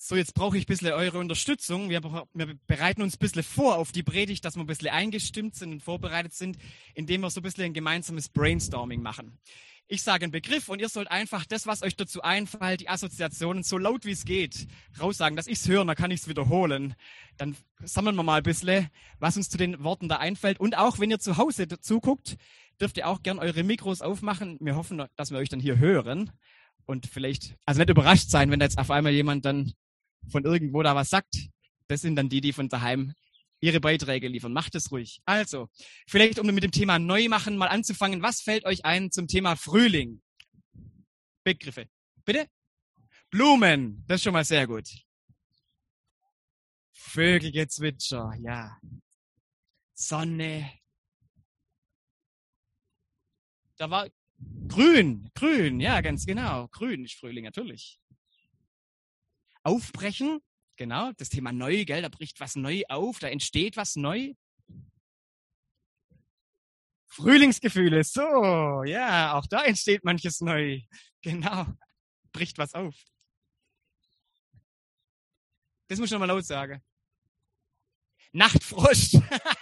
So, jetzt brauche ich ein bisschen eure Unterstützung. Wir bereiten uns ein bisschen vor auf die Predigt, dass wir ein bisschen eingestimmt sind und vorbereitet sind, indem wir so ein bisschen ein gemeinsames Brainstorming machen. Ich sage einen Begriff und ihr sollt einfach das, was euch dazu einfällt, die Assoziationen so laut wie es geht, raussagen, dass ich es höre, dann kann ich es wiederholen. Dann sammeln wir mal ein bisschen, was uns zu den Worten da einfällt. Und auch, wenn ihr zu Hause zuguckt, dürft ihr auch gern eure Mikros aufmachen. Wir hoffen, dass wir euch dann hier hören. Und vielleicht, also nicht überrascht sein, wenn da jetzt auf einmal jemand dann von irgendwo da was sagt. Das sind dann die von daheim ihre Beiträge liefern. Macht es ruhig. Also, vielleicht um mit dem Thema Neumachen mal anzufangen. Was fällt euch ein zum Thema Frühling? Begriffe. Bitte? Blumen. Das ist schon mal sehr gut. Vögelgezwitscher. Ja. Sonne. Da war grün. Grün. Ja, ganz genau. Grün ist Frühling, natürlich. Aufbrechen, genau, das Thema neu, gell, da bricht was neu auf, da entsteht was neu. Frühlingsgefühle, so, ja, auch da entsteht manches neu, genau, bricht was auf. Das muss ich nochmal laut sagen. Nachtfrost.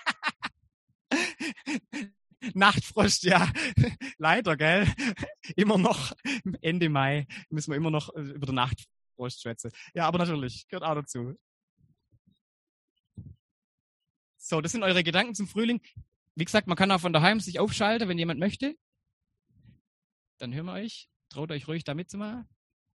Nachtfrost, ja, leider, gell, immer noch Ende Mai müssen wir immer noch über die Nachtfrost schwätze. Ja, aber natürlich, gehört auch dazu. So, das sind eure Gedanken zum Frühling. Wie gesagt, man kann auch von daheim sich aufschalten, wenn jemand möchte. Dann hören wir euch. Traut euch ruhig da mitzumachen.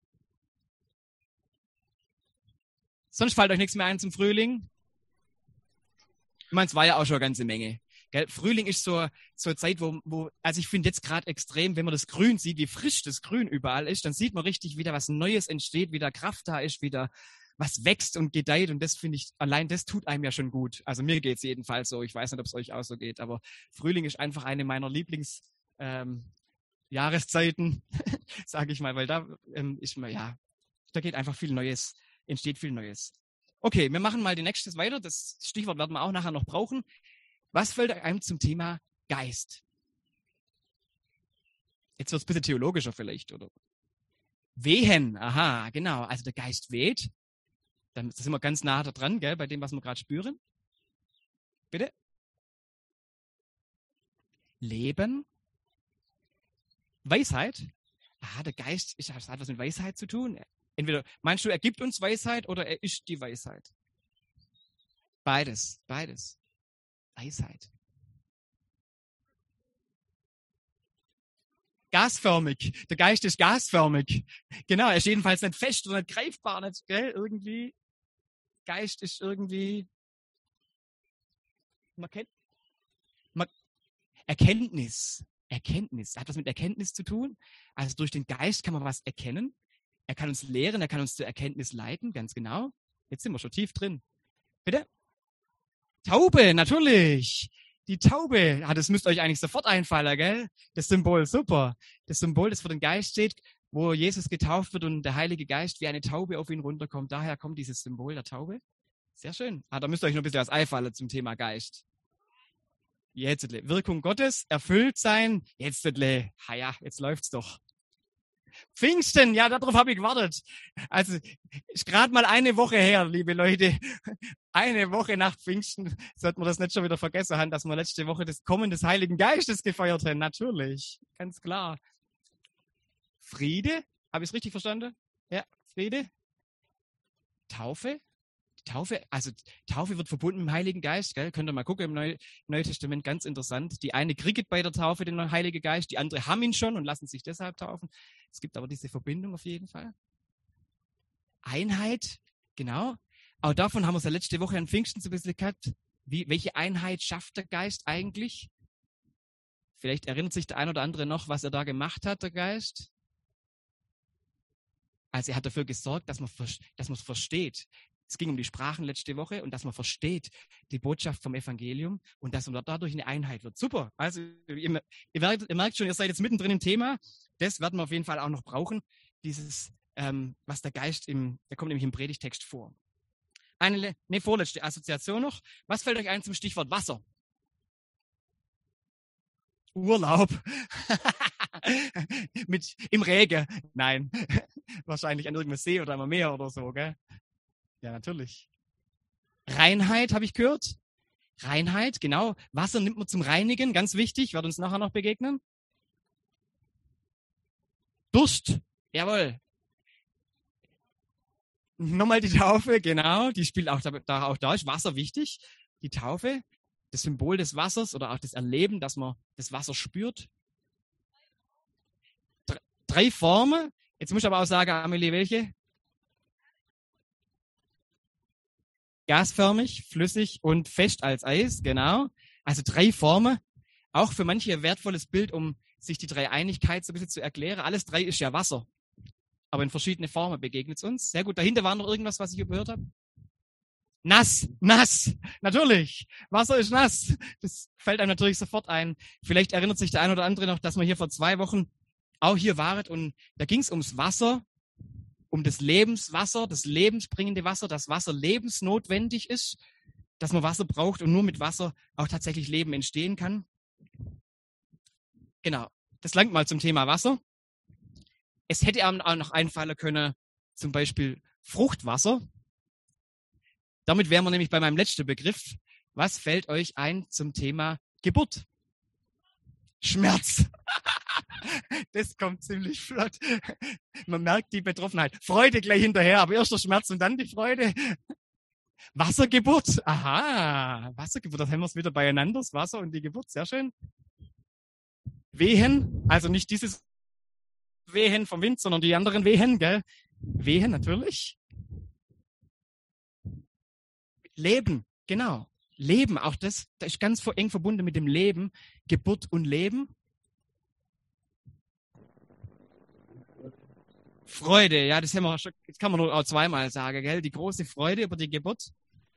Sonst fällt euch nichts mehr ein zum Frühling. Ich meine, es war ja auch schon eine ganze Menge. Gell? Frühling ist so eine Zeit, wo, also ich finde jetzt gerade extrem, wenn man das Grün sieht, wie frisch das Grün überall ist, dann sieht man richtig, wieder was Neues entsteht, wieder Kraft da ist, wieder was wächst und gedeiht und das finde ich, allein das tut einem ja schon gut. Also mir geht es jedenfalls so, ich weiß nicht, ob es euch auch so geht, aber Frühling ist einfach eine meiner Jahreszeiten, sage ich mal, weil da ist man, ja, da geht einfach viel Neues, entsteht viel Neues. Okay, wir machen mal die nächste weiter, das Stichwort werden wir auch nachher noch brauchen. Was fällt einem zum Thema Geist? Jetzt wird es ein bisschen theologischer vielleicht, oder? Wehen, aha, genau. Also der Geist weht. Dann sind wir ganz nah da dran, gell, bei dem, was wir gerade spüren. Bitte? Leben. Weisheit. Aha, der Geist hat was mit Weisheit zu tun. Entweder meinst du, er gibt uns Weisheit oder er ist die Weisheit? Beides. Weisheit. Gasförmig. Der Geist ist gasförmig. Genau, er ist jedenfalls nicht fest oder nicht greifbar. Nicht, gell? Irgendwie. Geist ist irgendwie. Erkenntnis. Hat was mit Erkenntnis zu tun. Also durch den Geist kann man was erkennen. Er kann uns lehren, er kann uns zur Erkenntnis leiten, ganz genau. Jetzt sind wir schon tief drin. Bitte? Taube, natürlich. Die Taube, das müsst euch eigentlich sofort einfallen, gell? Das Symbol, super. Das Symbol, das für den Geist steht, wo Jesus getauft wird und der Heilige Geist wie eine Taube auf ihn runterkommt. Daher kommt dieses Symbol der Taube. Sehr schön. Da müsst ihr euch noch ein bisschen was einfallen zum Thema Geist. Jetzt, Wirkung Gottes, erfüllt sein. Jetzt läuft's doch. Pfingsten, ja, darauf habe ich gewartet. Also, ist gerade mal eine Woche her, liebe Leute. Eine Woche nach Pfingsten, sollten wir das nicht schon wieder vergessen haben, dass wir letzte Woche das Kommen des Heiligen Geistes gefeiert haben. Natürlich, ganz klar. Friede, habe ich es richtig verstanden? Ja, Friede. Taufe. Taufe wird verbunden mit dem Heiligen Geist, gell? Könnt ihr mal gucken im Neuen Testament, ganz interessant. Die eine kriegt bei der Taufe den Heiligen Geist, die andere haben ihn schon und lassen sich deshalb taufen. Es gibt aber diese Verbindung auf jeden Fall. Einheit, genau. Auch davon haben wir es ja letzte Woche an Pfingsten so ein bisschen gehabt. Welche Einheit schafft der Geist eigentlich? Vielleicht erinnert sich der ein oder andere noch, was er da gemacht hat, der Geist. Also er hat dafür gesorgt, dass man es versteht. Es ging um die Sprachen letzte Woche und dass man versteht die Botschaft vom Evangelium und dass man dadurch eine Einheit wird. Super. Also ihr merkt schon, ihr seid jetzt mittendrin im Thema. Das werden wir auf jeden Fall auch noch brauchen. Dieses, was der Geist der kommt nämlich im Predigtext vor. Eine vorletzte Assoziation noch. Was fällt euch ein zum Stichwort Wasser? Urlaub. Im Regen. Nein. Wahrscheinlich an irgendeinem See oder am Meer oder so, gell? Ja, natürlich. Reinheit habe ich gehört. Reinheit, genau. Wasser nimmt man zum Reinigen, ganz wichtig, wird uns nachher noch begegnen. Durst, jawohl. Nochmal die Taufe, genau, die spielt auch da ist Wasser wichtig. Die Taufe, das Symbol des Wassers oder auch das Erleben, dass man das Wasser spürt. Drei Formen. Jetzt muss ich aber auch sagen, Amelie, welche? Gasförmig, flüssig und fest als Eis, genau. Also 3 Formen. Auch für manche ein wertvolles Bild, um sich die Dreieinigkeit so ein bisschen zu erklären. Alles 3 ist ja Wasser. Aber in verschiedene Formen begegnet es uns. Sehr gut. Dahinter war noch irgendwas, was ich überhört habe. Nass, natürlich. Wasser ist nass. Das fällt einem natürlich sofort ein. Vielleicht erinnert sich der ein oder andere noch, dass wir hier vor 2 Wochen auch hier waren und da ging es ums Wasser, um das Lebenswasser, das lebensbringende Wasser, dass Wasser lebensnotwendig ist, dass man Wasser braucht und nur mit Wasser auch tatsächlich Leben entstehen kann. Genau, das langt mal zum Thema Wasser. Es hätte einem auch noch einfallen können, zum Beispiel Fruchtwasser. Damit wären wir nämlich bei meinem letzten Begriff. Was fällt euch ein zum Thema Geburt? Schmerz. Das kommt ziemlich flott. Man merkt die Betroffenheit. Freude gleich hinterher, aber erst der Schmerz und dann die Freude. Wassergeburt. Aha, Wassergeburt, das haben wir es wieder beieinander, das Wasser und die Geburt, sehr schön. Wehen, also nicht dieses Wehen vom Wind, sondern die anderen Wehen, gell? Wehen, natürlich. Leben, genau. Leben, auch das ist ganz eng verbunden mit dem Leben. Geburt und Leben. Freude, ja, das kann man nur auch 2-mal sagen, gell? Die große Freude über die Geburt.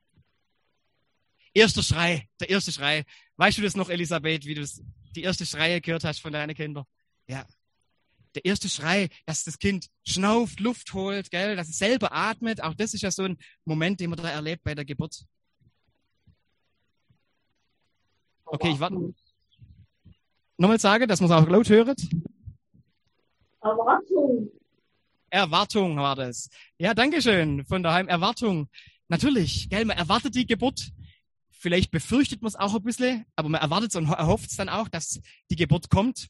Der erste Schrei. Weißt du das noch, Elisabeth, wie du die erste Schreie gehört hast von deinen Kindern? Ja. Der erste Schrei, dass das Kind schnauft, Luft holt, gell, dass es selber atmet. Auch das ist ja so ein Moment, den man da erlebt bei der Geburt. Okay, ich warte. Nochmal sagen, dass man es auch laut hört. Erwartung war das. Ja, dankeschön von daheim. Erwartung. Natürlich, gell, man erwartet die Geburt. Vielleicht befürchtet man es auch ein bisschen, aber man erwartet es und erhofft es dann auch, dass die Geburt kommt.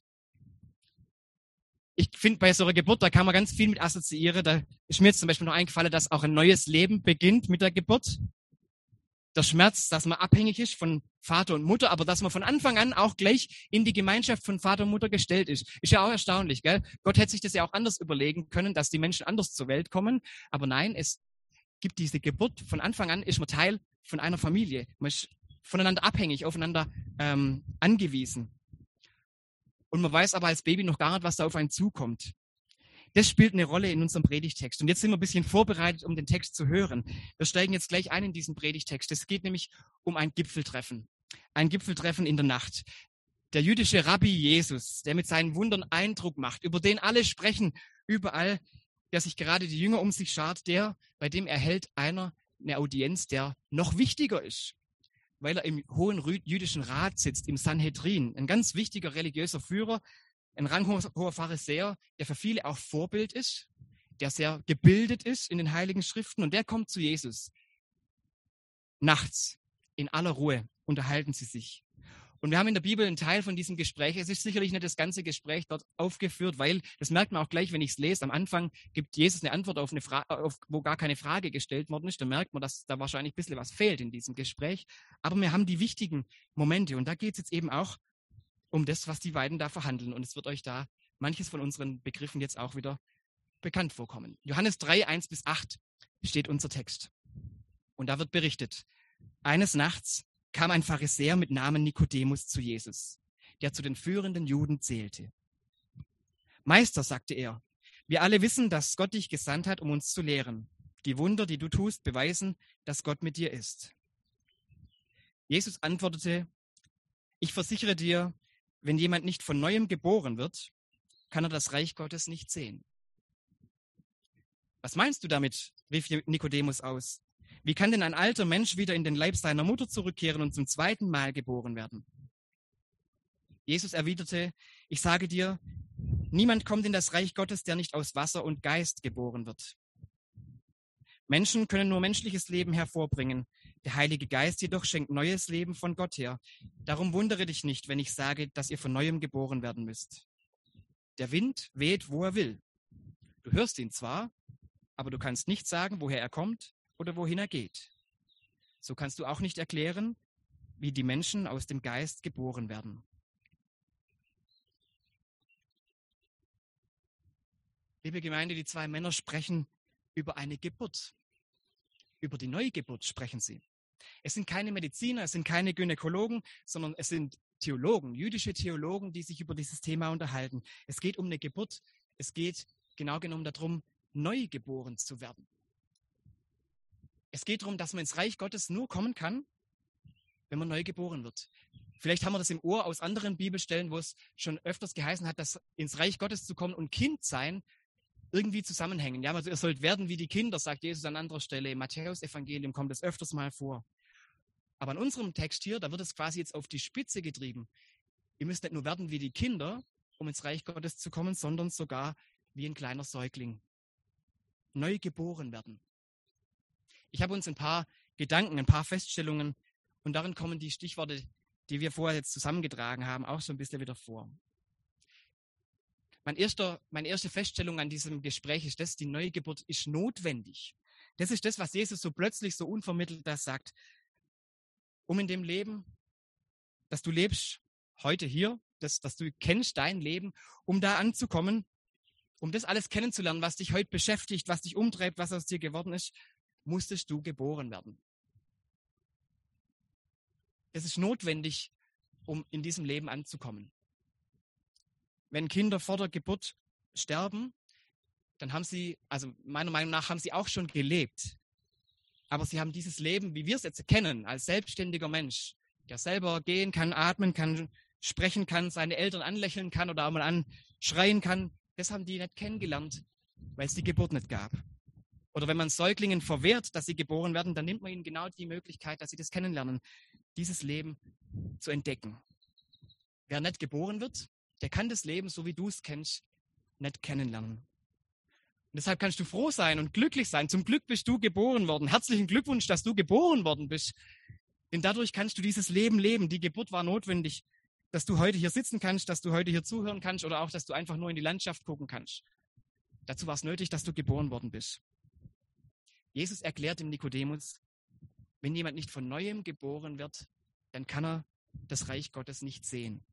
Ich finde, bei so einer Geburt, da kann man ganz viel mit assoziieren. Da ist mir jetzt zum Beispiel noch eingefallen, dass auch ein neues Leben beginnt mit der Geburt. Der Schmerz, dass man abhängig ist von Vater und Mutter, aber dass man von Anfang an auch gleich in die Gemeinschaft von Vater und Mutter gestellt ist. Ist ja auch erstaunlich, gell? Gott hätte sich das ja auch anders überlegen können, dass die Menschen anders zur Welt kommen. Aber nein, es gibt diese Geburt. Von Anfang an ist man Teil von einer Familie. Man ist voneinander abhängig, aufeinander angewiesen. Und man weiß aber als Baby noch gar nicht, was da auf einen zukommt. Das spielt eine Rolle in unserem Predigtext. Und jetzt sind wir ein bisschen vorbereitet, um den Text zu hören. Wir steigen jetzt gleich ein in diesen Predigtext. Es geht nämlich um ein Gipfeltreffen. Ein Gipfeltreffen in der Nacht. Der jüdische Rabbi Jesus, der mit seinen Wundern Eindruck macht, über den alle sprechen, überall, der sich gerade die Jünger um sich schart, bei dem erhält einer eine Audienz, der noch wichtiger ist, weil er im hohen jüdischen Rat sitzt, im Sanhedrin, ein ganz wichtiger religiöser Führer, ein ranghoher Pharisäer, der für viele auch Vorbild ist, der sehr gebildet ist in den Heiligen Schriften und der kommt zu Jesus. Nachts, in aller Ruhe, unterhalten sie sich. Und wir haben in der Bibel einen Teil von diesem Gespräch. Es ist sicherlich nicht das ganze Gespräch dort aufgeführt, weil, das merkt man auch gleich, wenn ich es lese, am Anfang gibt Jesus eine Antwort auf eine Frage, wo gar keine Frage gestellt worden ist. Da merkt man, dass da wahrscheinlich ein bisschen was fehlt in diesem Gespräch. Aber wir haben die wichtigen Momente und da geht es jetzt eben auch um das, was die beiden da verhandeln. Und es wird euch da manches von unseren Begriffen jetzt auch wieder bekannt vorkommen. Johannes 3, 1-8 steht unser Text. Und da wird berichtet, eines Nachts kam ein Pharisäer mit Namen Nikodemus zu Jesus, der zu den führenden Juden zählte. Meister, sagte er, wir alle wissen, dass Gott dich gesandt hat, um uns zu lehren. Die Wunder, die du tust, beweisen, dass Gott mit dir ist. Jesus antwortete, ich versichere dir, wenn jemand nicht von Neuem geboren wird, kann er das Reich Gottes nicht sehen. Was meinst du damit? Rief Nikodemus aus. Wie kann denn ein alter Mensch wieder in den Leib seiner Mutter zurückkehren und zum zweiten Mal geboren werden? Jesus erwiderte, ich sage dir, niemand kommt in das Reich Gottes, der nicht aus Wasser und Geist geboren wird. Menschen können nur menschliches Leben hervorbringen. Der Heilige Geist jedoch schenkt neues Leben von Gott her. Darum wundere dich nicht, wenn ich sage, dass ihr von neuem geboren werden müsst. Der Wind weht, wo er will. Du hörst ihn zwar, aber du kannst nicht sagen, woher er kommt oder wohin er geht. So kannst du auch nicht erklären, wie die Menschen aus dem Geist geboren werden. Liebe Gemeinde, die zwei Männer sprechen über eine Geburt. Über die Neugeburt sprechen sie. Es sind keine Mediziner, es sind keine Gynäkologen, sondern es sind Theologen, jüdische Theologen, die sich über dieses Thema unterhalten. Es geht um eine Geburt. Es geht genau genommen darum, neu geboren zu werden. Es geht darum, dass man ins Reich Gottes nur kommen kann, wenn man neu geboren wird. Vielleicht haben wir das im Ohr aus anderen Bibelstellen, wo es schon öfters geheißen hat, dass ins Reich Gottes zu kommen und Kind sein irgendwie zusammenhängen. Ja, also ihr sollt werden wie die Kinder, sagt Jesus an anderer Stelle. Im Matthäus-Evangelium kommt es öfters mal vor. Aber in unserem Text hier, da wird es quasi jetzt auf die Spitze getrieben. Ihr müsst nicht nur werden wie die Kinder, um ins Reich Gottes zu kommen, sondern sogar wie ein kleiner Säugling. Neu geboren werden. Ich habe uns ein paar Gedanken, ein paar Feststellungen und darin kommen die Stichworte, die wir vorher jetzt zusammengetragen haben, auch so ein bisschen wieder vor. Meine erste Feststellung an diesem Gespräch ist das, die Neugeburt ist notwendig. Das ist das, was Jesus so plötzlich, so unvermittelt das sagt. Um in dem Leben, das du lebst, heute hier, dass du kennst dein Leben, um da anzukommen, um das alles kennenzulernen, was dich heute beschäftigt, was dich umtreibt, was aus dir geworden ist, musstest du geboren werden. Das ist notwendig, um in diesem Leben anzukommen. Wenn Kinder vor der Geburt sterben, dann haben sie, also meiner Meinung nach, haben sie auch schon gelebt. Aber sie haben dieses Leben, wie wir es jetzt kennen, als selbstständiger Mensch, der selber gehen kann, atmen kann, sprechen kann, seine Eltern anlächeln kann oder auch mal anschreien kann, das haben die nicht kennengelernt, weil es die Geburt nicht gab. Oder wenn man Säuglingen verwehrt, dass sie geboren werden, dann nimmt man ihnen genau die Möglichkeit, dass sie das kennenlernen, dieses Leben zu entdecken. Wer nicht geboren wird, der kann das Leben, so wie du es kennst, nicht kennenlernen. Und deshalb kannst du froh sein und glücklich sein. Zum Glück bist du geboren worden. Herzlichen Glückwunsch, dass du geboren worden bist. Denn dadurch kannst du dieses Leben leben. Die Geburt war notwendig, dass du heute hier sitzen kannst, dass du heute hier zuhören kannst oder auch, dass du einfach nur in die Landschaft gucken kannst. Dazu war es nötig, dass du geboren worden bist. Jesus erklärt dem Nikodemus, wenn jemand nicht von Neuem geboren wird, dann kann er das Reich Gottes nicht sehen.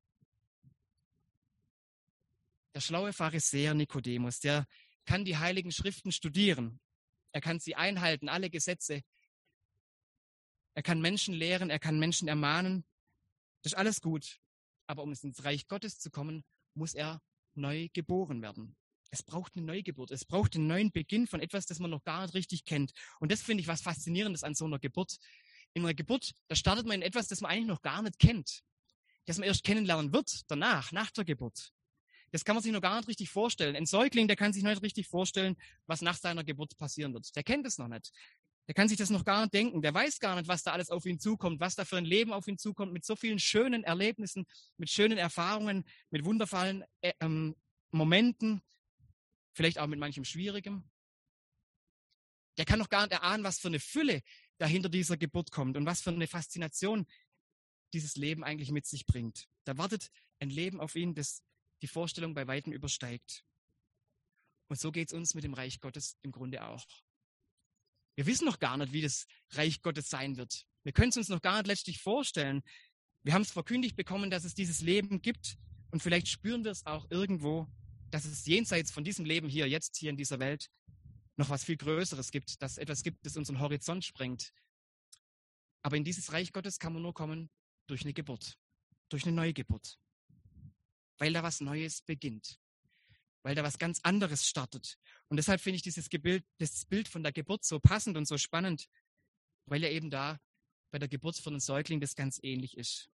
Der schlaue Pharisäer Nikodemus, der kann die Heiligen Schriften studieren. Er kann sie einhalten, alle Gesetze. Er kann Menschen lehren, er kann Menschen ermahnen. Das ist alles gut. Aber um ins Reich Gottes zu kommen, muss er neu geboren werden. Es braucht eine Neugeburt. Es braucht einen neuen Beginn von etwas, das man noch gar nicht richtig kennt. Und das finde ich was Faszinierendes an so einer Geburt. In einer Geburt, da startet man in etwas, das man eigentlich noch gar nicht kennt. Das man erst kennenlernen wird, danach, nach der Geburt. Das kann man sich noch gar nicht richtig vorstellen. Ein Säugling, der kann sich noch nicht richtig vorstellen, was nach seiner Geburt passieren wird. Der kennt es noch nicht. Der kann sich das noch gar nicht denken. Der weiß gar nicht, was da alles auf ihn zukommt, was da für ein Leben auf ihn zukommt, mit so vielen schönen Erlebnissen, mit schönen Erfahrungen, mit wundervollen Momenten, vielleicht auch mit manchem Schwierigem. Der kann noch gar nicht erahnen, was für eine Fülle dahinter dieser Geburt kommt und was für eine Faszination dieses Leben eigentlich mit sich bringt. Da wartet ein Leben auf ihn, das die Vorstellung bei weitem übersteigt. Und so geht es uns mit dem Reich Gottes im Grunde auch. Wir wissen noch gar nicht, wie das Reich Gottes sein wird. Wir können es uns noch gar nicht letztlich vorstellen. Wir haben es verkündigt bekommen, dass es dieses Leben gibt und vielleicht spüren wir es auch irgendwo, dass es jenseits von diesem Leben hier, jetzt hier in dieser Welt, noch was viel Größeres gibt, dass etwas gibt, das unseren Horizont sprengt. Aber in dieses Reich Gottes kann man nur kommen durch eine Geburt, durch eine Neugeburt. Weil da was Neues beginnt, weil da was ganz anderes startet. Und deshalb finde ich das Bild von der Geburt so passend und so spannend, weil ja eben da bei der Geburt von einem Säugling das ganz ähnlich ist.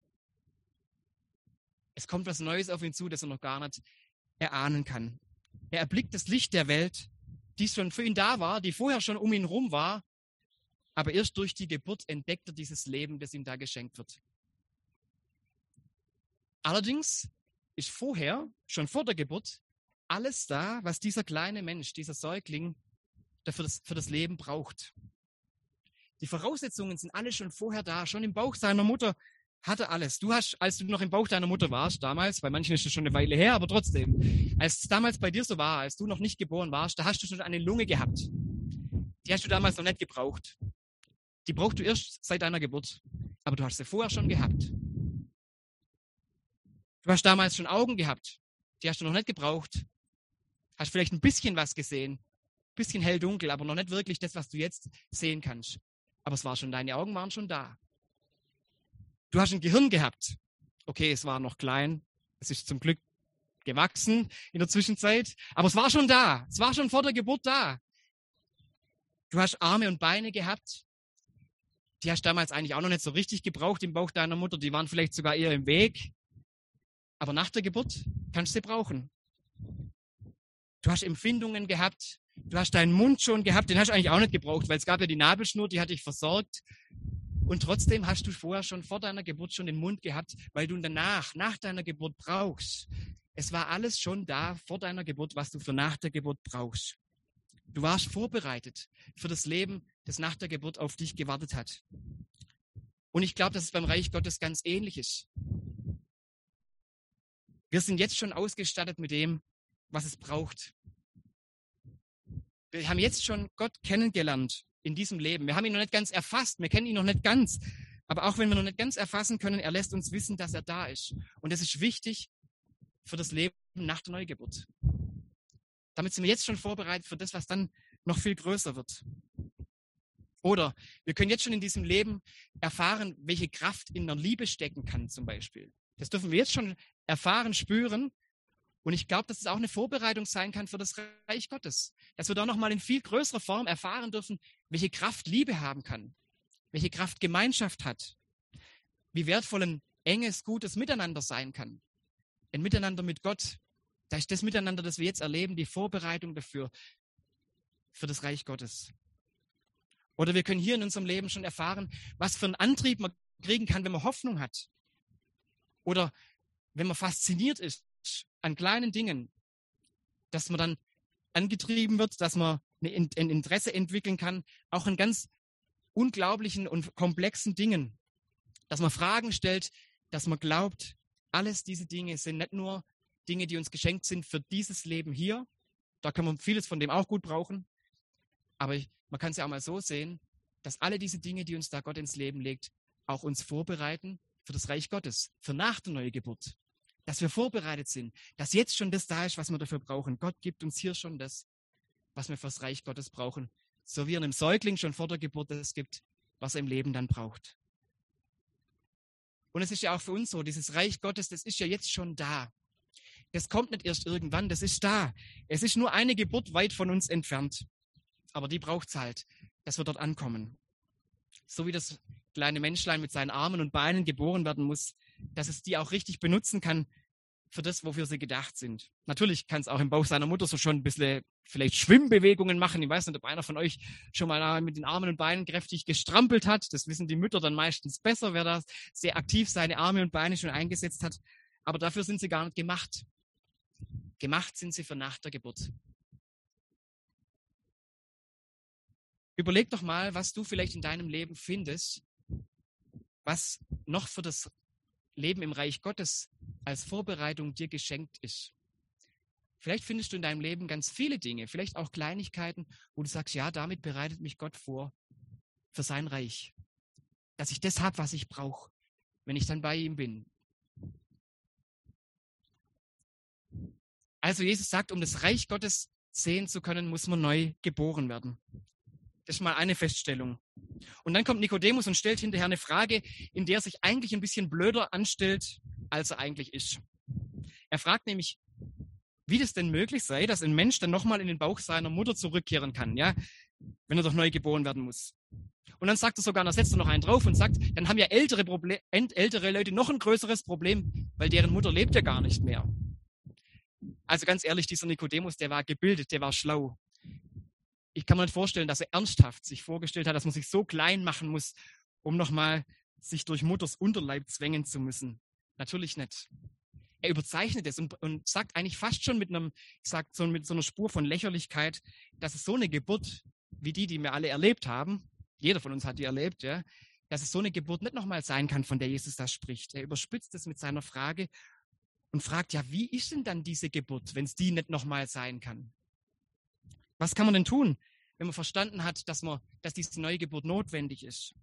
Es kommt was Neues auf ihn zu, das er noch gar nicht erahnen kann. Er erblickt das Licht der Welt, die schon für ihn da war, die vorher schon um ihn rum war, aber erst durch die Geburt entdeckt er dieses Leben, das ihm da geschenkt wird. Allerdings ist vorher, schon vor der Geburt, alles da, was dieser kleine Mensch, dieser Säugling der für das Leben braucht. Die Voraussetzungen sind alle schon vorher da. Schon im Bauch seiner Mutter hat er alles. Du hast, als du noch im Bauch deiner Mutter warst, damals, bei manchen ist das schon eine Weile her, aber trotzdem, als es damals bei dir so war, als du noch nicht geboren warst, da hast du schon eine Lunge gehabt. Die hast du damals noch nicht gebraucht. Die brauchst du erst seit deiner Geburt. Aber du hast sie vorher schon gehabt. Du hast damals schon Augen gehabt. Die hast du noch nicht gebraucht. Hast vielleicht ein bisschen was gesehen. Ein bisschen hell-dunkel, aber noch nicht wirklich das, was du jetzt sehen kannst. Aber es war schon, deine Augen waren schon da. Du hast ein Gehirn gehabt. Okay, es war noch klein. Es ist zum Glück gewachsen in der Zwischenzeit. Aber es war schon da. Es war schon vor der Geburt da. Du hast Arme und Beine gehabt. Die hast du damals eigentlich auch noch nicht so richtig gebraucht im Bauch deiner Mutter. Die waren vielleicht sogar eher im Weg. Aber nach der Geburt kannst du sie brauchen. Du hast Empfindungen gehabt. Du hast deinen Mund schon gehabt. Den hast du eigentlich auch nicht gebraucht, weil es gab ja die Nabelschnur, die hat dich versorgt. Und trotzdem hast du vorher schon vor deiner Geburt schon den Mund gehabt, weil du danach, nach deiner Geburt brauchst. Es war alles schon da vor deiner Geburt, was du für nach der Geburt brauchst. Du warst vorbereitet für das Leben, das nach der Geburt auf dich gewartet hat. Und ich glaube, dass es beim Reich Gottes ganz ähnlich ist. Wir sind jetzt schon ausgestattet mit dem, was es braucht. Wir haben jetzt schon Gott kennengelernt in diesem Leben. Wir haben ihn noch nicht ganz erfasst, wir kennen ihn noch nicht ganz. Aber auch wenn wir noch nicht ganz erfassen können, er lässt uns wissen, dass er da ist. Und das ist wichtig für das Leben nach der Neugeburt. Damit sind wir jetzt schon vorbereitet für das, was dann noch viel größer wird. Oder wir können jetzt schon in diesem Leben erfahren, welche Kraft in der Liebe stecken kann zum Beispiel. Das dürfen wir jetzt schon erfahren, spüren. Und ich glaube, dass es auch eine Vorbereitung sein kann für das Reich Gottes. Dass wir da nochmal in viel größerer Form erfahren dürfen, welche Kraft Liebe haben kann. Welche Kraft Gemeinschaft hat. Wie wertvoll ein enges, gutes Miteinander sein kann. Ein Miteinander mit Gott. Da ist das Miteinander, das wir jetzt erleben, die Vorbereitung dafür, für das Reich Gottes. Oder wir können hier in unserem Leben schon erfahren, was für einen Antrieb man kriegen kann, wenn man Hoffnung hat. Oder wenn man fasziniert ist an kleinen Dingen, dass man dann angetrieben wird, dass man ein Interesse entwickeln kann, auch an ganz unglaublichen und komplexen Dingen. Dass man Fragen stellt, dass man glaubt, alles diese Dinge sind nicht nur Dinge, die uns geschenkt sind für dieses Leben hier. Da kann man vieles von dem auch gut brauchen. Aber man kann es ja auch mal so sehen, dass alle diese Dinge, die uns da Gott ins Leben legt, auch uns vorbereiten für das Reich Gottes, für nach der Neugeburt. Dass wir vorbereitet sind, dass jetzt schon das da ist, was wir dafür brauchen. Gott gibt uns hier schon das, was wir fürs Reich Gottes brauchen. So wie er einem Säugling schon vor der Geburt das gibt, was er im Leben dann braucht. Und es ist ja auch für uns so, dieses Reich Gottes, das ist ja jetzt schon da. Das kommt nicht erst irgendwann, das ist da. Es ist nur eine Geburt weit von uns entfernt. Aber die braucht es halt, dass wir dort ankommen. So wie das kleine Menschlein mit seinen Armen und Beinen geboren werden muss, dass es die auch richtig benutzen kann für das, wofür sie gedacht sind. Natürlich kann es auch im Bauch seiner Mutter so schon ein bisschen vielleicht Schwimmbewegungen machen. Ich weiß nicht, ob einer von euch schon mal mit den Armen und Beinen kräftig gestrampelt hat. Das wissen die Mütter dann meistens besser, wer da sehr aktiv seine Arme und Beine schon eingesetzt hat. Aber dafür sind sie gar nicht gemacht. Gemacht sind sie für nach der Geburt. Überleg doch mal, was du vielleicht in deinem Leben findest, was noch für das Leben im Reich Gottes als Vorbereitung dir geschenkt ist. Vielleicht findest du in deinem Leben ganz viele Dinge, vielleicht auch Kleinigkeiten, wo du sagst, ja, damit bereitet mich Gott vor für sein Reich. Dass ich das habe, was ich brauche, wenn ich dann bei ihm bin. Also Jesus sagt, um das Reich Gottes sehen zu können, muss man neu geboren werden. Das ist mal eine Feststellung. Und dann kommt Nikodemus und stellt hinterher eine Frage, in der er sich eigentlich ein bisschen blöder anstellt, als er eigentlich ist. Er fragt nämlich, wie das denn möglich sei, dass ein Mensch dann nochmal in den Bauch seiner Mutter zurückkehren kann, ja, wenn er doch neu geboren werden muss. Und dann sagt er sogar, da setzt er noch einen drauf und sagt, dann haben ja ältere Leute noch ein größeres Problem, weil deren Mutter lebt ja gar nicht mehr. Also ganz ehrlich, dieser Nikodemus, der war gebildet, der war schlau. Ich kann mir nicht vorstellen, dass er ernsthaft sich vorgestellt hat, dass man sich so klein machen muss, um nochmal sich durch Mutters Unterleib zwängen zu müssen. Natürlich nicht. Er überzeichnet es und sagt eigentlich fast schon mit so einer Spur von Lächerlichkeit, dass es so eine Geburt wie die wir alle erlebt haben, jeder von uns hat die erlebt, ja, dass es so eine Geburt nicht nochmal sein kann, von der Jesus da spricht. Er überspitzt es mit seiner Frage und fragt, ja, wie ist denn dann diese Geburt, wenn es die nicht nochmal sein kann? Was kann man denn tun, wenn man verstanden hat, dass diese Neugeburt notwendig ist?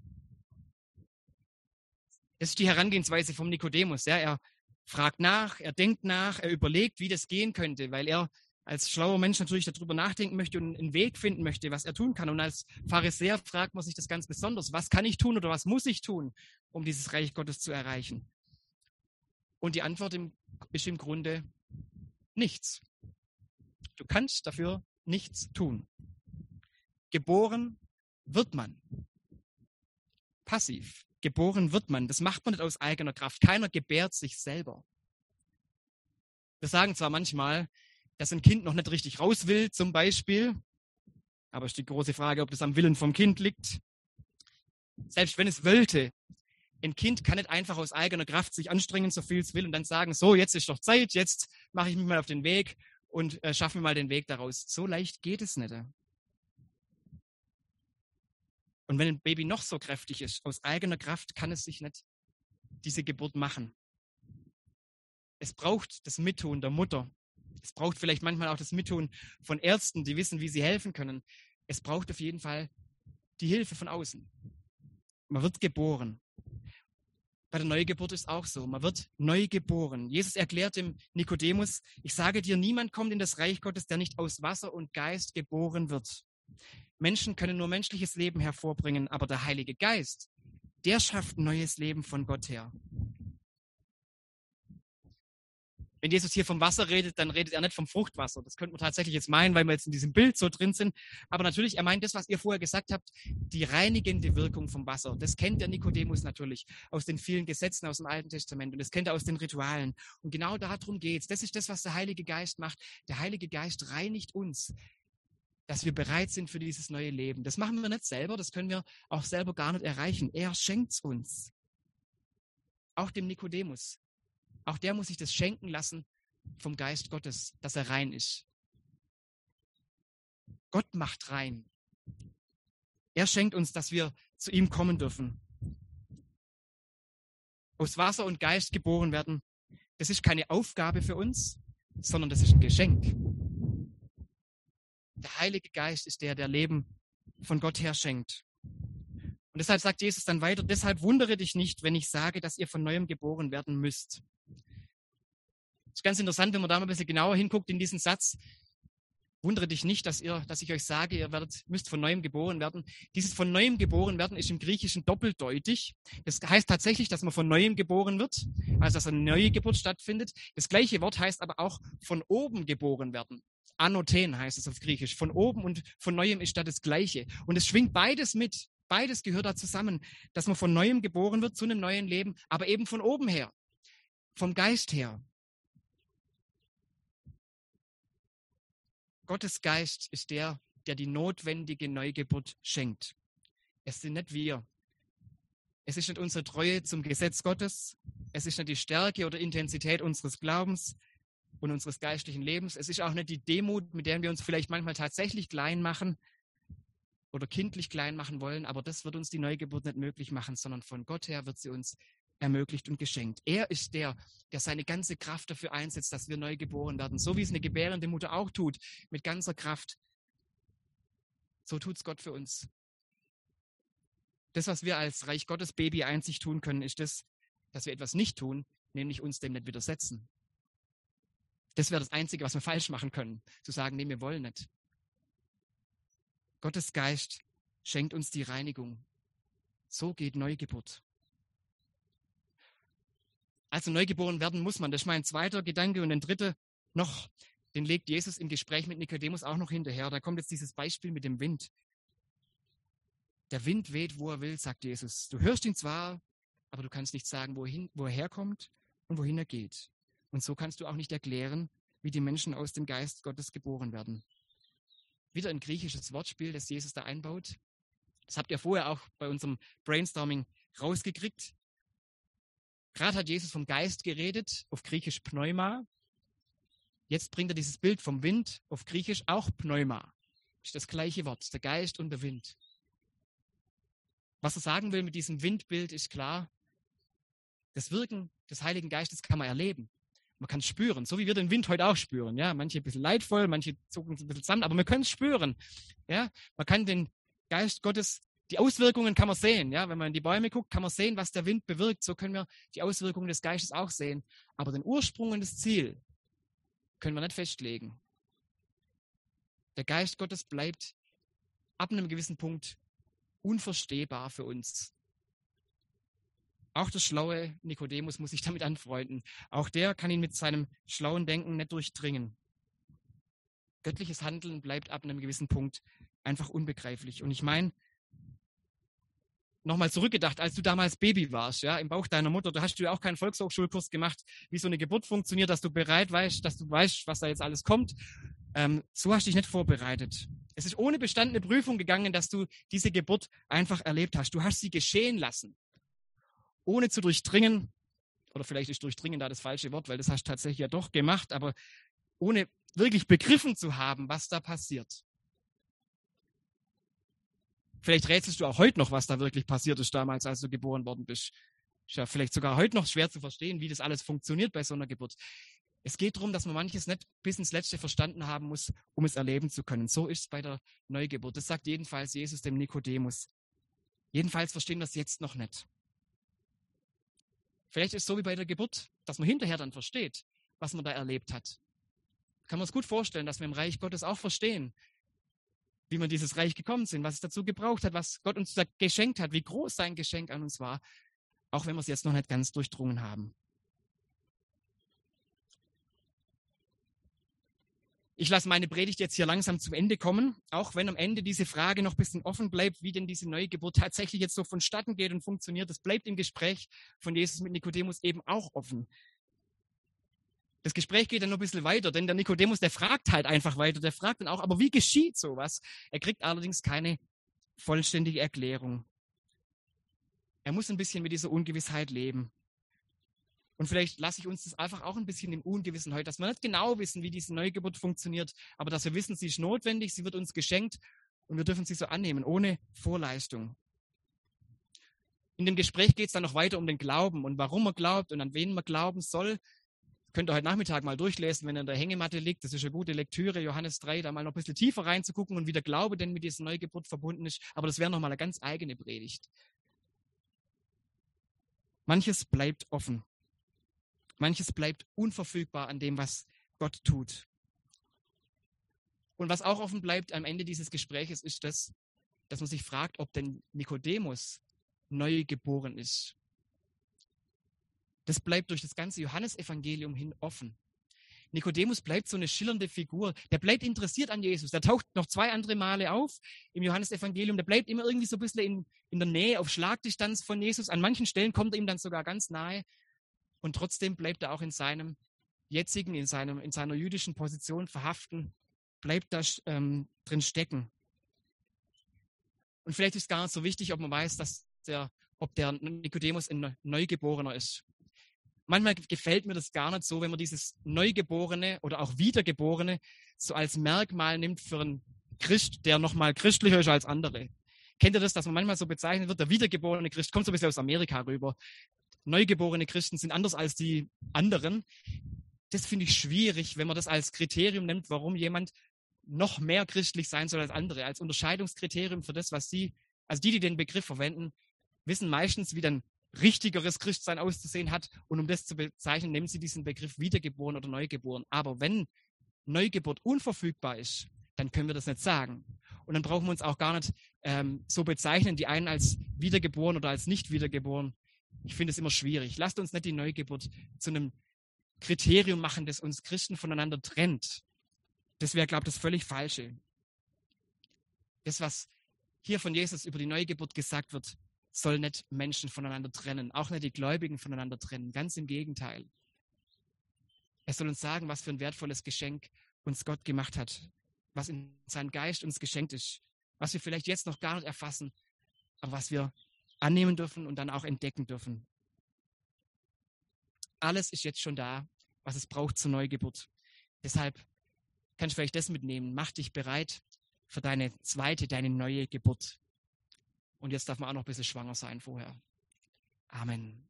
Das ist die Herangehensweise vom Nikodemus. Ja. Er fragt nach, er denkt nach, er überlegt, wie das gehen könnte, weil er als schlauer Mensch natürlich darüber nachdenken möchte und einen Weg finden möchte, was er tun kann. Und als Pharisäer fragt man sich das ganz besonders. Was kann ich tun oder was muss ich tun, um dieses Reich Gottes zu erreichen? Und die Antwort ist im Grunde nichts. Du kannst dafür nichts tun. Geboren wird man. Passiv. Geboren wird man. Das macht man nicht aus eigener Kraft. Keiner gebärt sich selber. Wir sagen zwar manchmal, dass ein Kind noch nicht richtig raus will, zum Beispiel, aber es ist die große Frage, ob das am Willen vom Kind liegt. Selbst wenn es wollte, ein Kind kann nicht einfach aus eigener Kraft sich anstrengen, so viel es will, und dann sagen, so, jetzt ist doch Zeit, jetzt mache ich mich mal auf den Weg und schaffe mir mal den Weg daraus. So leicht geht es nicht. Und wenn ein Baby noch so kräftig ist, aus eigener Kraft kann es sich nicht diese Geburt machen. Es braucht das Mittun der Mutter. Es braucht vielleicht manchmal auch das Mittun von Ärzten, die wissen, wie sie helfen können. Es braucht auf jeden Fall die Hilfe von außen. Man wird geboren. Bei der Neugeburt ist auch so. Man wird neu geboren. Jesus erklärt dem Nikodemus, ich sage dir, niemand kommt in das Reich Gottes, der nicht aus Wasser und Geist geboren wird. Menschen können nur menschliches Leben hervorbringen, aber der Heilige Geist, der schafft neues Leben von Gott her. Wenn Jesus hier vom Wasser redet, dann redet er nicht vom Fruchtwasser. Das könnte man tatsächlich jetzt meinen, weil wir jetzt in diesem Bild so drin sind. Aber natürlich, er meint das, was ihr vorher gesagt habt, die reinigende Wirkung vom Wasser. Das kennt der Nikodemus natürlich aus den vielen Gesetzen aus dem Alten Testament und das kennt er aus den Ritualen. Und genau darum geht's. Das ist das, was der Heilige Geist macht. Der Heilige Geist reinigt uns, dass wir bereit sind für dieses neue Leben. Das machen wir nicht selber, das können wir auch selber gar nicht erreichen. Er schenkt es uns. Auch dem Nikodemus. Auch der muss sich das schenken lassen vom Geist Gottes, dass er rein ist. Gott macht rein. Er schenkt uns, dass wir zu ihm kommen dürfen. Aus Wasser und Geist geboren werden, das ist keine Aufgabe für uns, sondern das ist ein Geschenk. Der Heilige Geist ist der Leben von Gott her schenkt. Und deshalb sagt Jesus dann weiter, deshalb wundere dich nicht, wenn ich sage, dass ihr von Neuem geboren werden müsst. Das ist ganz interessant, wenn man da mal ein bisschen genauer hinguckt in diesen Satz. Wundere dich nicht, dass ich euch sage, ihr müsst von Neuem geboren werden. Dieses von Neuem geboren werden ist im Griechischen doppeldeutig. Das heißt tatsächlich, dass man von Neuem geboren wird, also dass eine neue Geburt stattfindet. Das gleiche Wort heißt aber auch von oben geboren werden. Anothen heißt es auf Griechisch. Von oben und von Neuem ist da das Gleiche. Und es schwingt beides mit. Beides gehört da zusammen, dass man von Neuem geboren wird zu einem neuen Leben, aber eben von oben her, vom Geist her. Gottes Geist ist der die notwendige Neugeburt schenkt. Es sind nicht wir. Es ist nicht unsere Treue zum Gesetz Gottes. Es ist nicht die Stärke oder Intensität unseres Glaubens und unseres geistlichen Lebens. Es ist auch nicht die Demut, mit der wir uns vielleicht manchmal tatsächlich klein machen oder kindlich klein machen wollen. Aber das wird uns die Neugeburt nicht möglich machen, sondern von Gott her wird sie uns ermöglicht und geschenkt. Er ist der seine ganze Kraft dafür einsetzt, dass wir neu geboren werden. So wie es eine gebärende Mutter auch tut, mit ganzer Kraft. So tut es Gott für uns. Das, was wir als Reich Gottes Baby einzig tun können, ist das, dass wir etwas nicht tun, nämlich uns dem nicht widersetzen. Das wäre das Einzige, was wir falsch machen können. Zu sagen, nee, wir wollen nicht. Gottes Geist schenkt uns die Reinigung. So geht Neugeburt. Also neugeboren werden muss man. Das ist mein zweiter Gedanke. Und den dritte noch, den legt Jesus im Gespräch mit Nikodemus auch noch hinterher. Da kommt jetzt dieses Beispiel mit dem Wind. Der Wind weht, wo er will, sagt Jesus. Du hörst ihn zwar, aber du kannst nicht sagen, wo er herkommt und wohin er geht. Und so kannst du auch nicht erklären, wie die Menschen aus dem Geist Gottes geboren werden. Wieder ein griechisches Wortspiel, das Jesus da einbaut. Das habt ihr vorher auch bei unserem Brainstorming rausgekriegt. Gerade hat Jesus vom Geist geredet, auf Griechisch Pneuma. Jetzt bringt er dieses Bild vom Wind, auf Griechisch auch Pneuma. ist das gleiche Wort, der Geist und der Wind. Was er sagen will mit diesem Windbild ist klar, das Wirken des Heiligen Geistes kann man erleben. Man kann es spüren, so wie wir den Wind heute auch spüren. Ja? Manche ein bisschen leidvoll, manche zucken es ein bisschen zusammen, aber wir können es spüren. Ja? Man kann den Geist Gottes, die Auswirkungen kann man sehen. Ja? Wenn man in die Bäume guckt, kann man sehen, was der Wind bewirkt. So können wir die Auswirkungen des Geistes auch sehen. Aber den Ursprung und das Ziel können wir nicht festlegen. Der Geist Gottes bleibt ab einem gewissen Punkt unverstehbar für uns. Auch der schlaue Nikodemus muss sich damit anfreunden. Auch der kann ihn mit seinem schlauen Denken nicht durchdringen. Göttliches Handeln bleibt ab einem gewissen Punkt einfach unbegreiflich. Und ich meine, nochmal zurückgedacht, als du damals Baby warst, ja, im Bauch deiner Mutter, da hast du ja auch keinen Volkshochschulkurs gemacht, wie so eine Geburt funktioniert, dass du dass du weißt, was da jetzt alles kommt. So hast du dich nicht vorbereitet. Es ist ohne bestandene Prüfung gegangen, dass du diese Geburt einfach erlebt hast. Du hast sie geschehen lassen, ohne zu durchdringen, oder vielleicht ist durchdringen da das falsche Wort, weil das hast du tatsächlich ja doch gemacht, aber ohne wirklich begriffen zu haben, was da passiert. Vielleicht rätselst du auch heute noch, was da wirklich passiert ist damals, als du geboren worden bist. Ist ja vielleicht sogar heute noch schwer zu verstehen, wie das alles funktioniert bei so einer Geburt. Es geht darum, dass man manches nicht bis ins Letzte verstanden haben muss, um es erleben zu können. So ist es bei der Neugeburt. Das sagt jedenfalls Jesus dem Nikodemus. Jedenfalls verstehen wir es jetzt noch nicht. Vielleicht ist es so wie bei der Geburt, dass man hinterher dann versteht, was man da erlebt hat. Kann man es gut vorstellen, dass wir im Reich Gottes auch verstehen, wie wir in dieses Reich gekommen sind, was es dazu gebraucht hat, was Gott uns da geschenkt hat, wie groß sein Geschenk an uns war, auch wenn wir es jetzt noch nicht ganz durchdrungen haben. Ich lasse meine Predigt jetzt hier langsam zum Ende kommen, auch wenn am Ende diese Frage noch ein bisschen offen bleibt, wie denn diese Neugeburt tatsächlich jetzt so vonstatten geht und funktioniert. Das bleibt im Gespräch von Jesus mit Nikodemus eben auch offen. Das Gespräch geht dann noch ein bisschen weiter, denn der Nikodemus, der fragt halt einfach weiter, der fragt dann auch, aber wie geschieht sowas? Er kriegt allerdings keine vollständige Erklärung. Er muss ein bisschen mit dieser Ungewissheit leben. Und vielleicht lasse ich uns das einfach auch ein bisschen im Ungewissen heute, dass wir nicht genau wissen, wie diese Neugeburt funktioniert, aber dass wir wissen, sie ist notwendig, sie wird uns geschenkt und wir dürfen sie so annehmen, ohne Vorleistung. In dem Gespräch geht es dann noch weiter um den Glauben und warum man glaubt und an wen man glauben soll. Könnt ihr heute Nachmittag mal durchlesen, wenn ihr in der Hängematte liegt. Das ist eine gute Lektüre, Johannes 3, da mal noch ein bisschen tiefer reinzugucken und wie der Glaube denn mit dieser Neugeburt verbunden ist. Aber das wäre nochmal eine ganz eigene Predigt. Manches bleibt offen. Manches bleibt unverfügbar an dem, was Gott tut. Und was auch offen bleibt am Ende dieses Gespräches, ist das, dass man sich fragt, ob denn Nikodemus neu geboren ist. Das bleibt durch das ganze Johannesevangelium hin offen. Nikodemus bleibt so eine schillernde Figur. Der bleibt interessiert an Jesus. Der taucht noch 2 andere Male auf im Johannesevangelium. Der bleibt immer irgendwie so ein bisschen in der Nähe, auf Schlagdistanz von Jesus. An manchen Stellen kommt er ihm dann sogar ganz nahe. Und trotzdem bleibt er auch in seinem jetzigen, in seiner jüdischen Position verhaften, bleibt da drin stecken. Und vielleicht ist es gar nicht so wichtig, ob man weiß, ob der Nikodemus ein Neugeborener ist. Manchmal gefällt mir das gar nicht so, wenn man dieses Neugeborene oder auch Wiedergeborene so als Merkmal nimmt für einen Christ, der nochmal christlicher ist als andere. Kennt ihr das, dass man manchmal so bezeichnet wird, der wiedergeborene Christ, kommt so ein bisschen aus Amerika rüber. Neugeborene Christen sind anders als die anderen. Das finde ich schwierig, wenn man das als Kriterium nimmt, warum jemand noch mehr christlich sein soll als andere, als Unterscheidungskriterium für das, was die den Begriff verwenden, wissen meistens, wie dann richtigeres Christsein auszusehen hat und um das zu bezeichnen, nehmen sie diesen Begriff wiedergeboren oder neugeboren. Aber wenn Neugeburt unverfügbar ist, dann können wir das nicht sagen. Und dann brauchen wir uns auch gar nicht so bezeichnen, die einen als wiedergeboren oder als nicht wiedergeboren. Ich finde es immer schwierig. Lasst uns nicht die Neugeburt zu einem Kriterium machen, das uns Christen voneinander trennt. Das wäre, glaube ich, das völlig Falsche. Das, was hier von Jesus über die Neugeburt gesagt wird, soll nicht Menschen voneinander trennen, auch nicht die Gläubigen voneinander trennen. Ganz im Gegenteil. Er soll uns sagen, was für ein wertvolles Geschenk uns Gott gemacht hat, was in seinem Geist uns geschenkt ist, was wir vielleicht jetzt noch gar nicht erfassen, aber was wir annehmen dürfen und dann auch entdecken dürfen. Alles ist jetzt schon da, was es braucht zur Neugeburt. Deshalb kannst du vielleicht das mitnehmen. Mach dich bereit für deine zweite, deine neue Geburt. Und jetzt darf man auch noch ein bisschen schwanger sein vorher. Amen.